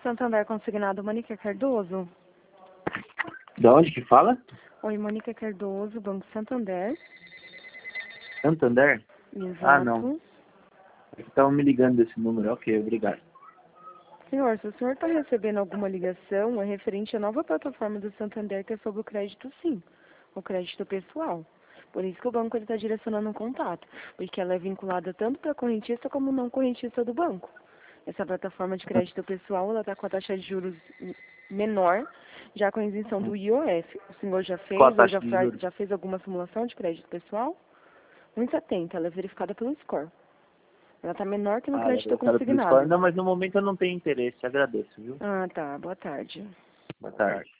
Santander Consignado, Mônica Cardoso. De onde que fala? Oi, Mônica Cardoso, Banco Santander. Santander? Exato. Ah, não. Estavam me ligando desse número. Ok, obrigado. Senhor, se o senhor está recebendo alguma ligação, é referente à nova plataforma do Santander, que é sobre o crédito sim, o crédito pessoal. Por isso que o banco está direcionando um contato, porque ela é vinculada tanto para correntista como não correntista do banco. Essa plataforma de crédito pessoal, ela está com a taxa de juros menor, já com a isenção do IOF. O senhor já fez, Qual a ou taxa de juros? já fez alguma simulação de crédito pessoal? Muito atenta, ela é verificada pelo score. Ela está menor que no crédito consignado. Não, mas no momento eu não tenho interesse. Agradeço, viu? Ah, tá. Boa tarde. Boa tarde.